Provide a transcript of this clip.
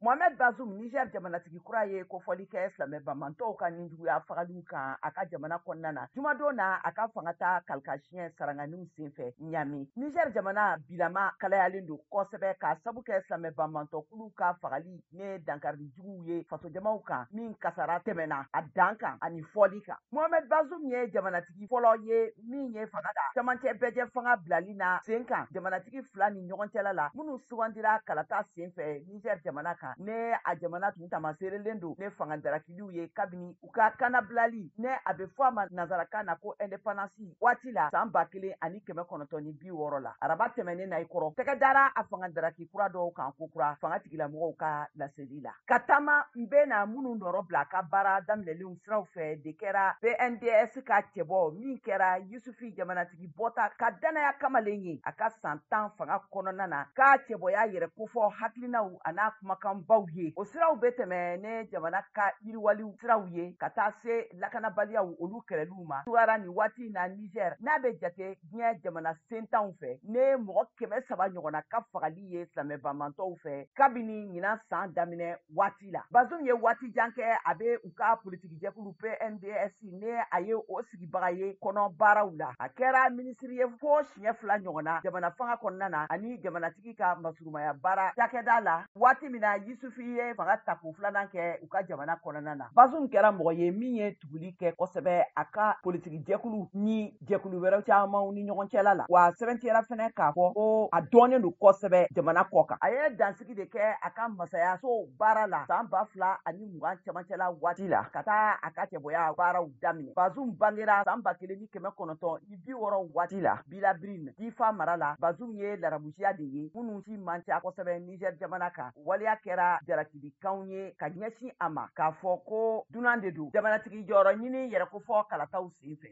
Mohamed Bazoum Niger jamanatigi kura ye kofɔli kɛ silamɛbamantɔw ka ninjuguya fagaliw kan a ka jamana kɔnɔna na jumadon na a ka fangata kalikasiyɛn saranganiw senfɛ Ɲami. Niger jamana bilama kalayalen don kosɛbɛ ka sabu kɛ silamɛbamantɔkulu ka fagali ne dankarijuguw ye fasojamaw kan min kasara tɛmɛna a dan kan ani fɔli kan. Mohamed Bazoum ye jamanatigi fɔlɔ ye min ye fanga da camancɛ bɛjɛ fanga bilali na sen kan jamanatigi fila ni ɲɔgɔn cɛla la minnu sugandira kalata senfɛ Niger jamana kan ne a jamana tun tamaserelen don ne fangadarikiliw ye kabini u ka kanabilali ne a bɛ fɔ a ma nazarakan na ko indépendance waati la san 1960 la araba tɛmɛnen na i kɔrɔ tɛgɛ dara a fangadaraki kura dɔw kan ko kura fanga tigilamɔgɔw ka laseli la ka taama n bɛ na minnu nɔrɔ bila a ka baara daminɛlenw siraw fɛ de kɛra PNDS ka cɛbɔ min kɛra Yusufi jamanatigi bɔta ka danaya kamalen ye a ka san 10 fanga kɔnɔna na k'a cɛbɔya yɛrɛ kofɔ hakilinaw a n'a kumakan baw ye o siraw bɛ tɛmɛ ne jamana ka yiriwaliw siraw ye ka taa se lakanabaliyaw olu kɛlɛliw ma tugara ni waati na Niger n'a bɛ jate diɲɛ jamana sentanw fɛ ne mɔgɔ 300 ɲɔgɔnna ka fagali ye silamɛbamantɔw fɛ kabini ɲinan san daminɛ waati la Bazoum ye waati jan kɛ a bɛ u ka politiki jɛkulu PNDS ne a ye o sigibaga ye kɔnɔ baaraw la a kɛra minisiri ye fo siɲɛ 2 ɲɔgɔnna jamana fanga kɔnɔna na ani jamanatigi ka masurumaya baara cakɛda la waati min na Yusufi ye fanga ta ko 2nan kɛ u ka jamana kɔnɔna na Bazoum kɛra mɔgɔ ye min ye tuguli kɛ kosɛbɛ a ka politiki jɛkulu ni jɛkulu wɛrɛ camanw ni ɲɔgɔn cɛla la wa sɛbɛntiyara fɛnɛ k'a fɔ ko a dɔnnen don kosɛbɛ jamana kɔ kan a ye dansigi de kɛ a ka masayaso baara la san 2020 camancɛla waati la ka taa a ka cɛbɔya baaraw daminɛ Bazoum bangera san 1960 waati la Bilabiri Difa mara la Bazoum ye larabusiya de ye minnu si man ca kosɛbɛ Niger jamana kan waliya kɛra jarakidikanw ye ka ɲɛsin a ma k'a fɔ ko dunan de don jamanatigi jɔyɔrɔ ɲini yɛrɛ kofɔ kalataw senfɛ